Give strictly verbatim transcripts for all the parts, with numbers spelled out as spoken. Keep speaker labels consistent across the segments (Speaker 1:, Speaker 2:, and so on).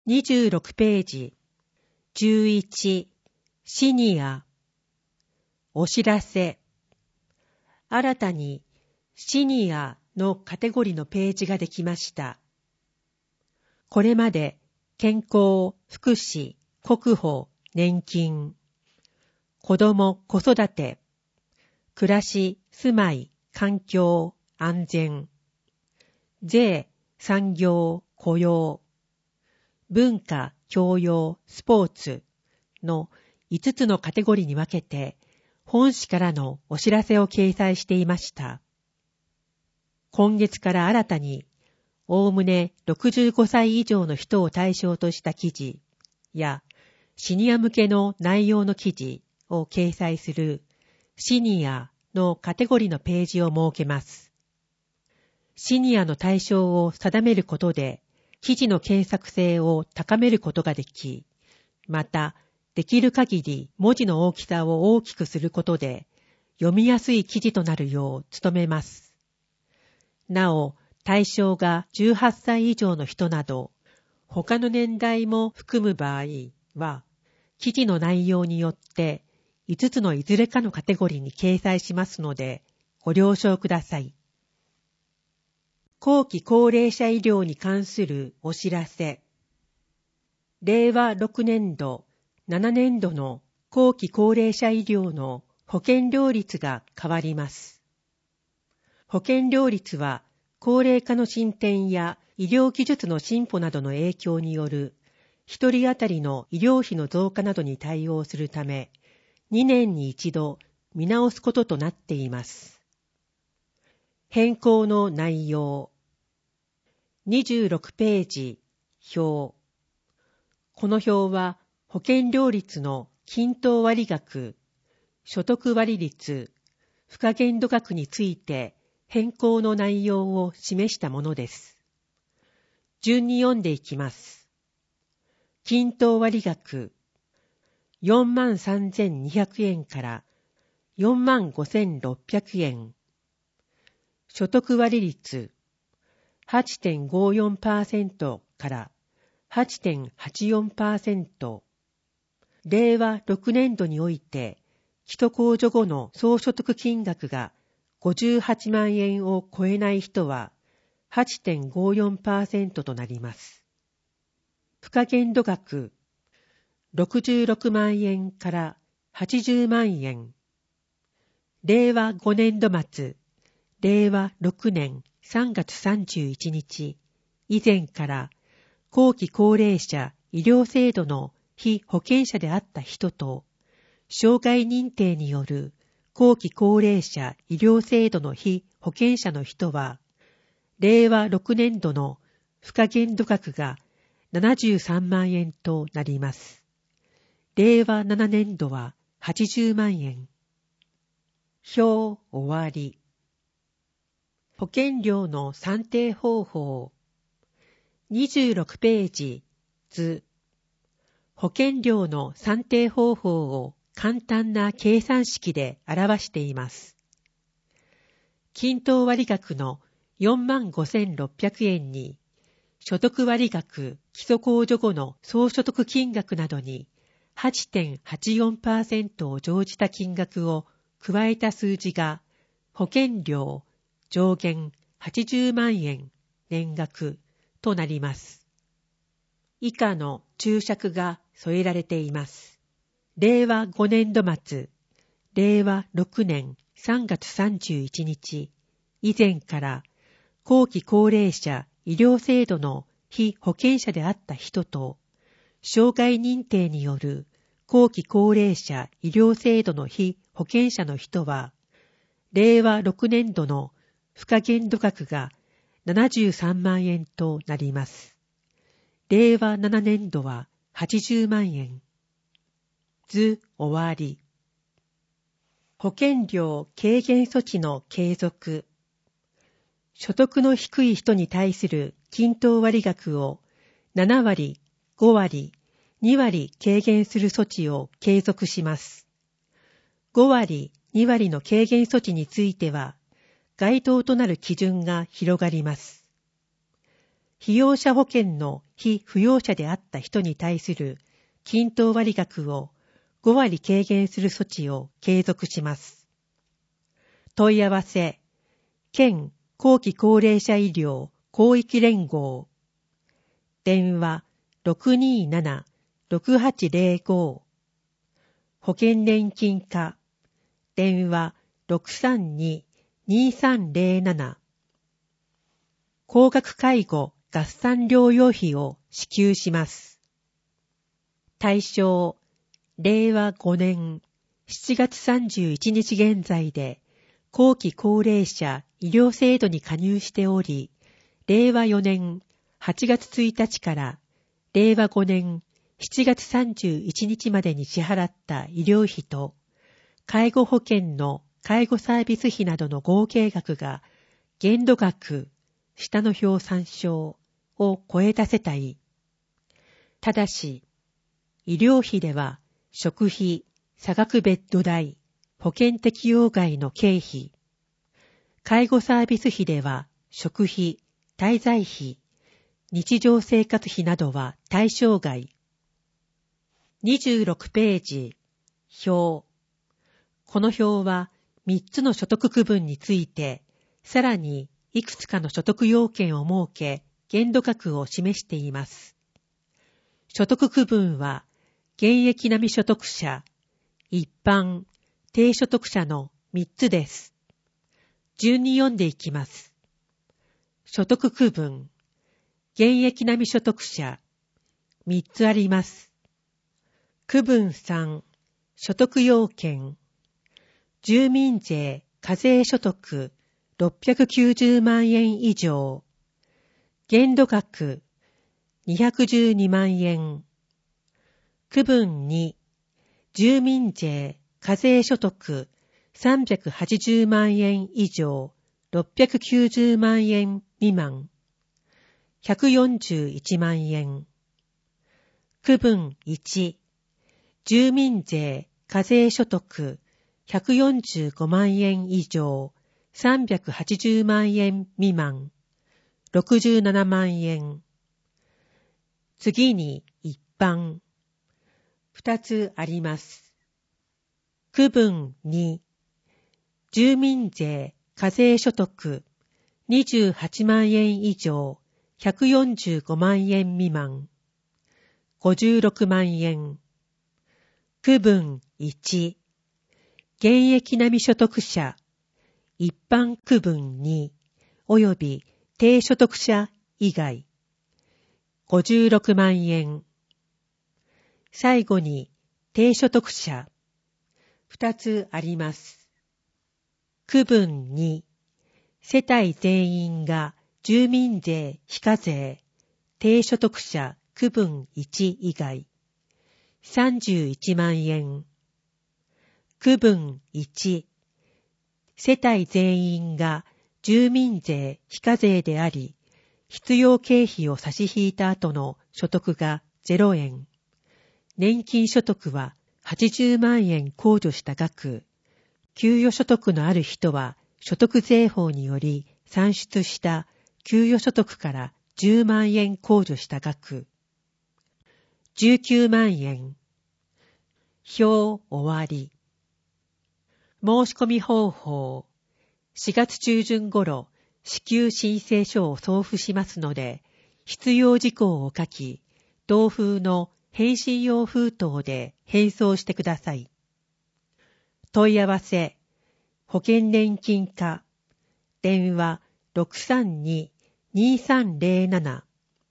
Speaker 1: にじゅうろくページ、じゅういち、シニア。お知らせ。新たにシニアのカテゴリーのページができました。これまで健康、福祉、国保、年金、子ども、子育て、暮らし、住まい、環境、安全、税、産業、雇用、文化、教養、スポーツのいつつのカテゴリーに分けて、本誌からのお知らせを掲載していました。今月から新たに、おおむねろくじゅうごさい以上の人を対象とした記事や、シニア向けの内容の記事を掲載するシニアのカテゴリーのページを設けます。シニアの対象を定めることで、記事の検索性を高めることができ、また、できる限り文字の大きさを大きくすることで、読みやすい記事となるよう努めます。なお、対象がじゅうはっさい以上の人など、他の年代も含む場合は、記事の内容によっていつつのいずれかのカテゴリーに掲載しますので、ご了承ください。後期高齢者医療に関するお知らせ。れいわろくねんど、ななねんどの後期高齢者医療の保険料率が変わります。保険料率は、高齢化の進展や医療技術の進歩などの影響による一人当たりの医療費の増加などに対応するため、にねんに一度見直すこととなっています。変更の内容。にじゅうろくページ、表。この表は保険料率の均等割額、所得割率、付加限度額について変更の内容を示したものです。順に読んでいきます。均等割額、よんまんさんぜんにひゃくえんからよんまんごせんろっぴゃくえん。所得割率、はちてんごよんパーセント から はちてんはちよんパーセント。れいわろくねんどにおいて、基礎控除後の総所得金額がごじゅうはちまんえんを超えない人は はちてんごよんパーセント となります。付加限度額、ろくじゅうろくまんえんからはちじゅうまんえん。れいわごねんど末、れいわろくねんさんがつさんじゅういちにち以前から後期高齢者医療制度の被保険者であった人と、障害認定による後期高齢者医療制度の被保険者の人は、れいわろくねんどの付加限度額がななじゅうさんまんえんとなります。れいわななねんどははちじゅうまんえん。表終わり。保険料の算定方法。にじゅうろくページ、図。保険料の算定方法を簡単な計算式で表しています。均等割額のよんまんごせんろっぴゃくえんに、所得割額基礎控除後の総所得金額などに はちてんはちよんパーセント を乗じた金額を加えた数字が、保険料上限はちじゅうまんえん年額となります。以下の注釈が添えられています。れいわごねんど末、れいわろくねんさんがつさんじゅういちにち以前から後期高齢者医療制度の被保険者であった人と、障害認定による後期高齢者医療制度の被保険者の人は、れいわろくねんどの付加限度額がななじゅうさんまんえんとなります。れいわななねんどははちじゅうまんえん。図終わり。保険料軽減措置の継続。所得の低い人に対する均等割額をななわり、ごわり、にわり軽減する措置を継続します。ごわり、にわりの軽減措置については、該当となる基準が広がります。 被用者保険の被扶養者であった人に対する均等割額をごわり軽減する措置を継続します。問い合わせ、県後期高齢者医療広域連合。電話 ろくにーなな ろくはちゼロご。保険年金課。電話 ろくさんに にさんゼロなな。高額介護合算療養費を支給します。対象、れいわごねんしちがつさんじゅういちにち現在で後期高齢者医療制度に加入しており、れいわよねんはちがつついたちかられいわごねんしちがつさんじゅういちにちまでに支払った医療費と介護保険の介護サービス費などの合計額が限度額下の表参照を超えた世帯。ただし、医療費では食費、差額ベッド代、保険適用外の経費、介護サービス費では食費、滞在費、日常生活費などは対象外。にじゅうろくページ、表。この表はみっつの所得区分について、さらにいくつかの所得要件を設け、限度額を示しています。所得区分は、現役並み所得者、一般、低所得者のみっつです。順に読んでいきます。所得区分、現役並み所得者、みっつあります。区分さん、所得要件、住民税、課税所得、ろっぴゃくきゅうじゅうまんえん以上、限度額、にひゃくじゅうにまんえん。区分に、住民税、課税所得、さんびゃくはちじゅうまんえん以上、ろっぴゃくきゅうじゅうまんえん未満、ひゃくよんじゅういちまんえん。区分いち、住民税、課税所得、ひゃくよんじゅうごまんえん以上、さんびゃくはちじゅうまんえん未満、ろくじゅうななまんえん。次に一般。二つあります。区分に、住民税、課税所得、にじゅうはちまんえん以上、ひゃくよんじゅうごまんえん未満、ごじゅうろくまんえん。区分いち、現役並み所得者、一般区分に、および低所得者以外、ごじゅうろくまんえん。最後に、低所得者、二つあります。区分に、世帯全員が住民税非課税、低所得者区分いち以外、さんじゅういちまんえん。区分いち、世帯全員が住民税非課税であり、必要経費を差し引いた後の所得がゼロえん。年金所得ははちじゅうまんえん控除した額。給与所得のある人は所得税法により算出した給与所得からじゅうまんえん控除した額。じゅうきゅうまんえん。表終わり。申し込み方法。しがつ中旬頃、支給申請書を送付しますので、必要事項を書き、同封の返信用封筒で返送してください。問い合わせ、保険年金課、電話 ろくさんに にさんゼロなな。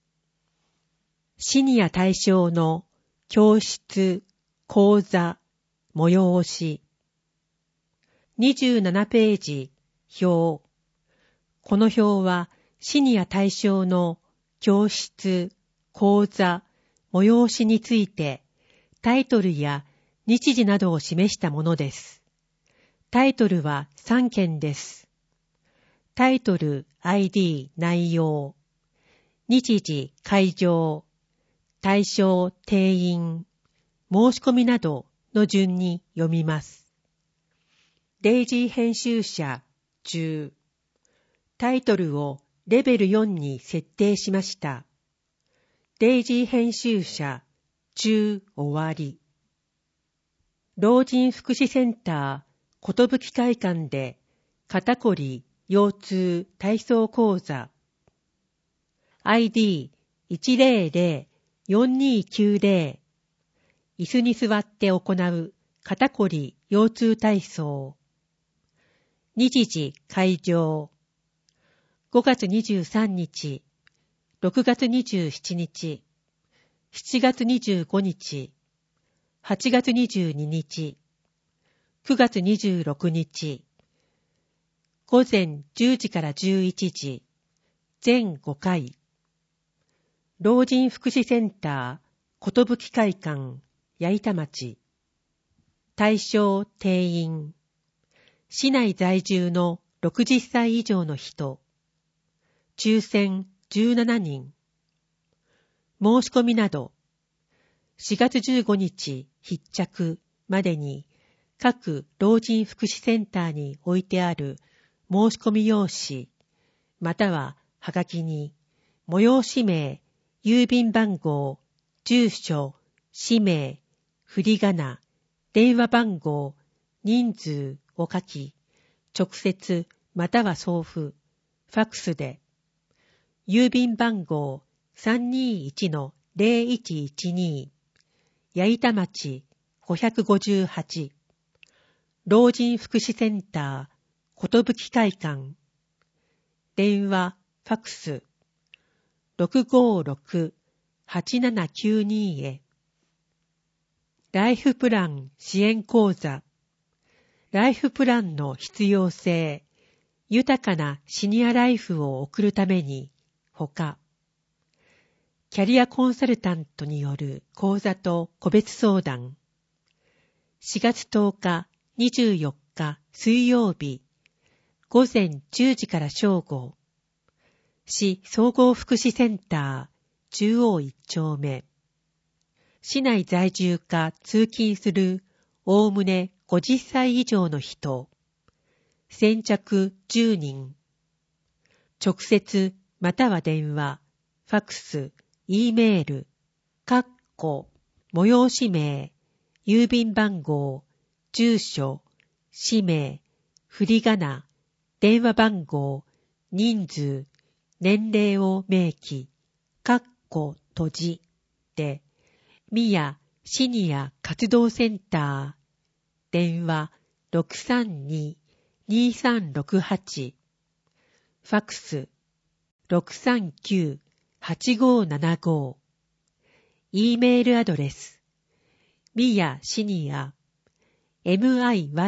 Speaker 1: シニア対象の教室、講座、催し。にじゅうななページ、表。この表はシニア対象の教室、講座、催しについてタイトルや日時などを示したものです。タイトルはさんけんです。タイトル、アイディー、内容。日時、会場。対象、定員。申し込みなどの順に読みます。デイジー編集者、じゅう。タイトルをレベルよんに設定しました。デイジー編集者、中終わり。老人福祉センター、ことぶき会館で、肩こり、腰痛、体操講座。アイディーいちゼロゼロよんにきゅうゼロ。椅子に座って行う肩こり、腰痛体操。日時会場。ごがつにじゅうさんにち、ろくがつにじゅうしちにち、しちがつにじゅうごにち、はちがつにじゅうににち、くがつにじゅうろくにち、ごぜんじゅうじからじゅういちじ、全ごかい。老人福祉センター、ことぶき会館、八板町。対象定員。市内在住のろくじゅっさい以上の人。抽選じゅうななにん。申し込みなど、しがつじゅうごにち必着までに各老人福祉センターに置いてある申し込み用紙、またははがきに、催し名、郵便番号、住所、氏名、振り仮名、電話番号、人数を書き、直接または送付、ファックスで、郵便番号 さんにいちのゼロいちいちに 八板町ごひゃくごじゅうはち老人福祉センターことぶき会館電話ファックス ろくごろくはちななきゅうに へライフプラン支援講座ライフプランの必要性豊かなシニアライフを送るためにほか、キャリアコンサルタントによる講座と個別相談。しがつとおか、にじゅうよっか水曜日、ごぜんじゅうじから正午。市総合福祉センター、中央一丁目。市内在住か通勤する、おおむねごじゅっさい以上の人。先着じゅうにん。直接、または電話、ファックス、E メール、かっこ、催し名、郵便番号、住所、氏名、振り仮名、電話番号、人数、年齢を明記、かっこ閉じで、ミヤシニア活動センター、電話 ろくさんに にさんろくはち、ファックスろくさんきゅう はちごななご E メールアドレスミヤシニア ミヤセニ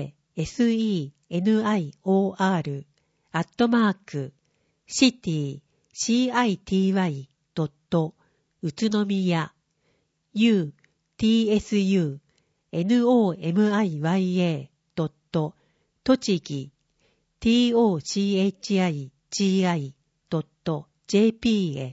Speaker 1: オーアール アットマーク シティ シティ ドット 宇都宮 ユー ティー エス ユー ノミヤ ドット 栃木 トチギ ドット ジェーピー へ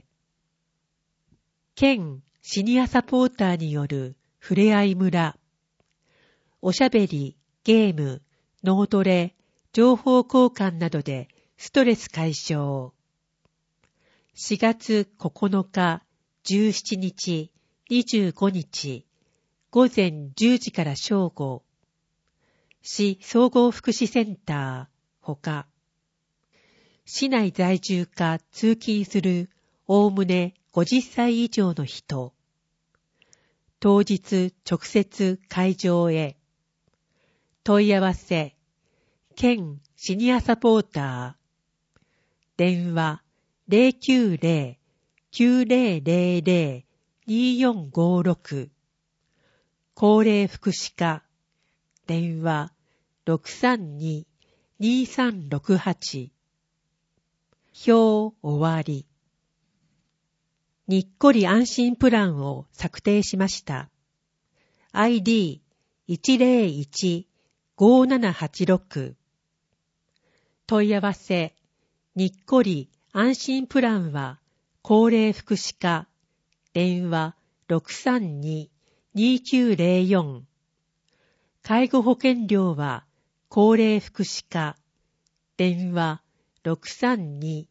Speaker 1: 県シニアサポーターによるふれあい村おしゃべり、ゲーム、脳トレ、情報交換などでストレス解消しがつここのか、じゅうしちにち、にじゅうごにちごぜんじゅうじから正午市総合福祉センターほか市内在住か通勤するおおむねごじゅっさい以上の人。当日直接会場へ。問い合わせ。県シニアサポーター。電話 ゼロきゅうゼロ きゅうゼロゼロゼロ によんごろく。高齢福祉課。電話 ろくさんに にさんろくはち。表終わり。にっこり安心プランを策定しました。アイディーいちゼロいち ごななはちろく。問い合わせ。にっこり安心プランは高齢福祉課。電話 ろくさんに にきゅうゼロよん。介護保険料は高齢福祉課。電話 ろくさんに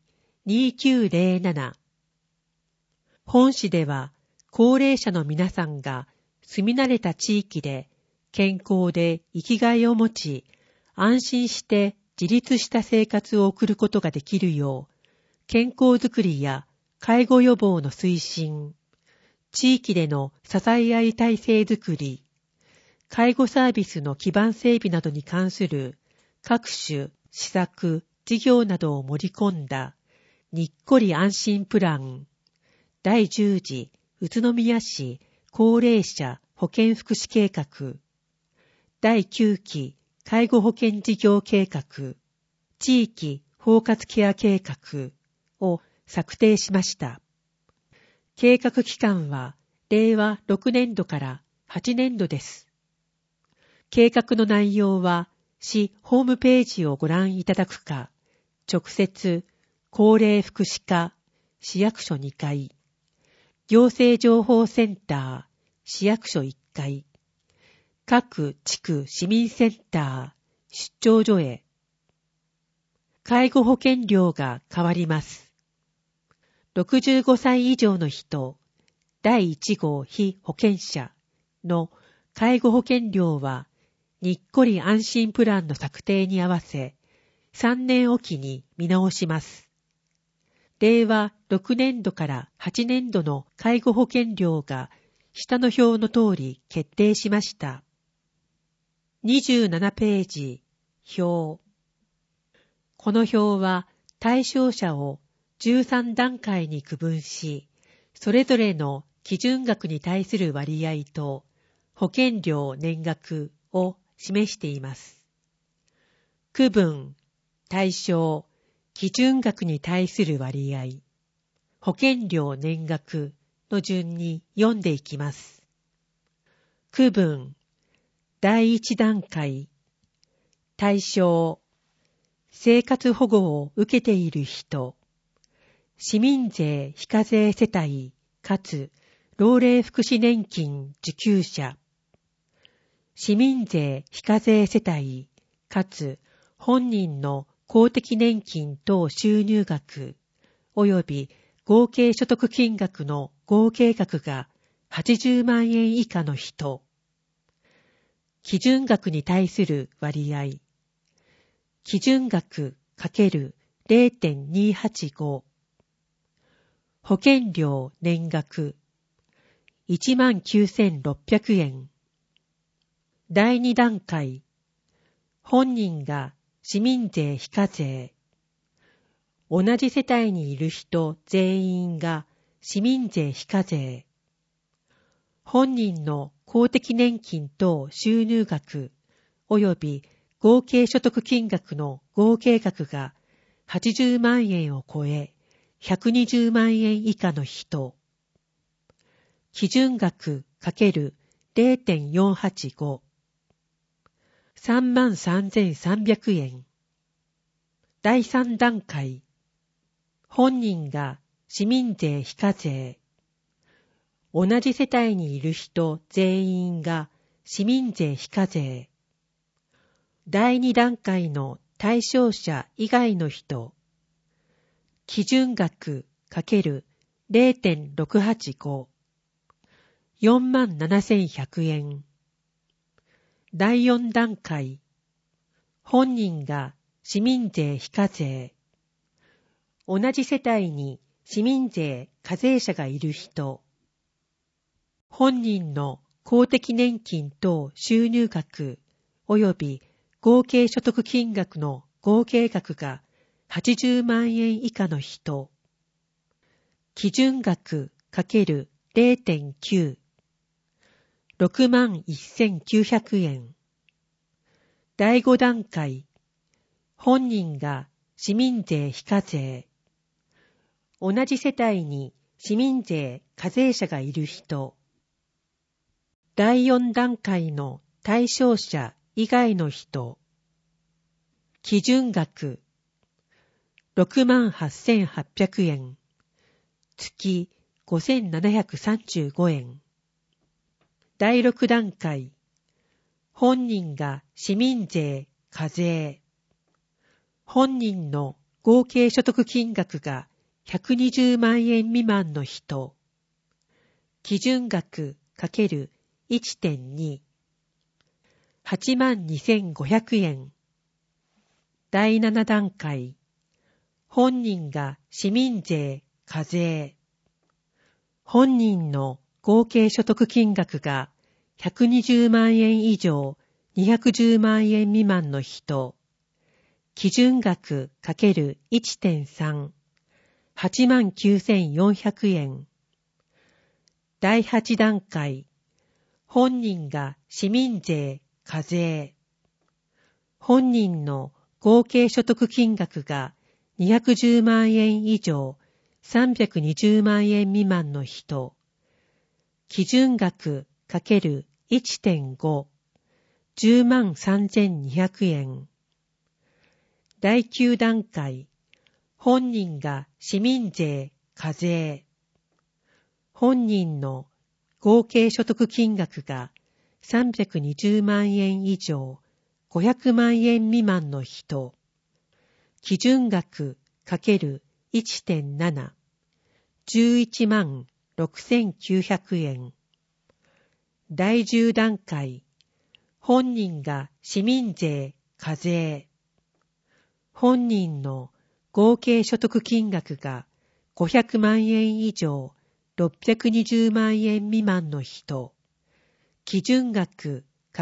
Speaker 1: にきゅうゼロなな。本市では、高齢者の皆さんが住み慣れた地域で健康で生きがいを持ち、安心して自立した生活を送ることができるよう、健康づくりや介護予防の推進、地域での支え合い体制づくり、介護サービスの基盤整備などに関する各種施策、事業などを盛り込んだにっこり安心プラン、だいじゅう次宇都宮市高齢者保健福祉計画、だいきゅう期介護保険事業計画、地域包括ケア計画を策定しました。計画期間はれいわろくねんどからはちねんどです。計画の内容は市ホームページをご覧いただくか、直接高齢福祉課市役所にかい、行政情報センター市役所いっかい、各地区市民センター出張所へ。介護保険料が変わります。ろくじゅうごさい以上の人、だいいち号被保険者の介護保険料はにっこり安心プランの策定に合わせさんねんおきに見直します。れいわろくねんどからはちねんどの介護保険料が下の表の通り決定しました。にじゅうななページ、表。この表は対象者をじゅうさんだんかいに区分し、それぞれの基準額に対する割合と保険料年額を示しています。区分、対象、基準額に対する割合、保険料年額の順に読んでいきます。区分、だいいちだんかい、対象、生活保護を受けている人、市民税非課税世帯かつ老齢福祉年金受給者、市民税非課税世帯かつ本人の公的年金等収入額及び合計所得金額の合計額がはちじゅうまんえん以下の人、基準額に対する割合、基準額 ×れいてんにはちご、保険料年額いちまんきゅうせんろっぴゃくえん。だいにだんかい、本人が市民税非課税。同じ世帯にいる人全員が市民税非課税。本人の公的年金等収入額及び合計所得金額の合計額がはちじゅうまんえんを超え、ひゃくにじゅうまんえん以下の人。基準額 ×れいてんよんはちご。さんまんさんぜんさんびゃくえん。だいさんだんかい。本人が市民税非課税。同じ世帯にいる人全員が市民税非課税。だいにだんかいの対象者以外の人。基準額 ×れいてんろくはちご。よんまんななせんひゃくえん。だいよんだんかい。本人が市民税非課税。同じ世帯に市民税課税者がいる人。本人の公的年金等収入額及び合計所得金額の合計額がはちじゅうまんえん以下の人。基準額 ×れいてんきゅう。ろくまんせんきゅうひゃくえん。だいごだんかい。本人が市民税非課税。同じ世帯に市民税課税者がいる人。だいよんだんかいの対象者以外の人。基準額ろくまんはっせんはっぴゃくえん。月ごせんななひゃくさんじゅうごえん。だいろくだんかい。本人が市民税課税。本人の合計所得金額がひゃくにじゅうまんえん未満の人、基準額 ×いちてんに、はちまんにせんごひゃくえん。だいなな段階、本人が市民税、課税。本人の合計所得金額がひゃくにじゅうまんえん以上にひゃくじゅうまんえん未満の人、基準額 ×いちてんさん、はちまんきゅうせんよんひゃくえん。だいはち段階、本人が市民税、課税。本人の合計所得金額がにひゃくじゅうまんえん以上さんびゃくにじゅうまんえん未満の人、基準額 ×いちてんご、じゅうまんさんぜんにひゃくえん。だいきゅう段階、本人が市民税、課税。本人の合計所得金額がさんびゃくにじゅうまんえん以上ごひゃくまんえん未満の人、基準額 ×いちてんなな、じゅういちまんろくせんきゅうひゃくえん。だいじゅう段階、本人が市民税、課税。本人の合計所得金額がごひゃくまんえん以上ろっぴゃくにじゅうまんえん未満の人、基準額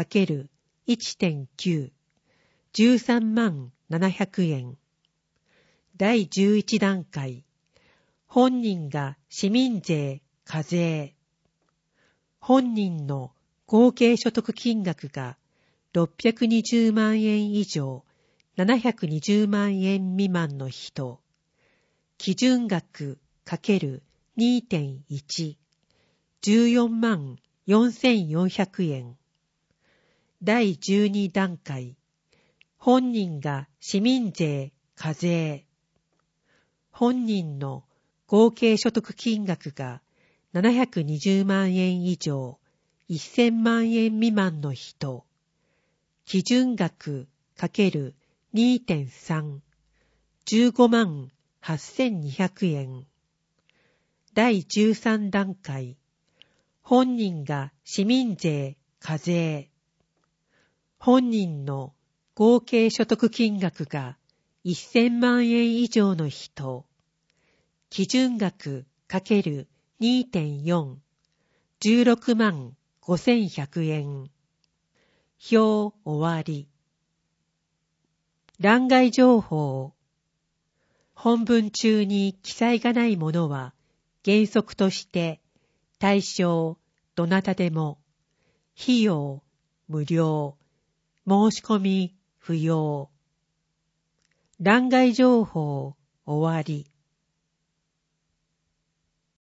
Speaker 1: ×いちてんきゅう、じゅうさんまんななひゃくえん。だいじゅういち段階、本人が市民税、課税。本人の合計所得金額がろっぴゃくにじゅうまんえん以上ななひゃくにじゅうまんえん未満の人、基準額 ×にてんいち、じゅうよんまんよんせんよんひゃくえん。だいじゅうに段階、本人が市民税、課税。本人の合計所得金額がななひゃくにじゅうまんえん以上せんまんえん未満の人、基準額 ×にてんさん、じゅうごまんはっせんにひゃくえん。だいじゅうさん段階、本人が市民税、課税。本人の合計所得金額がせんまんえん以上の人、基準額 ×にてんよん、じゅうろくまんごせんひゃくえん。表終わり。欄外情報。本文中に記載がないものは原則として対象どなたでも、費用無料、申し込み不要。欄外情報終わり。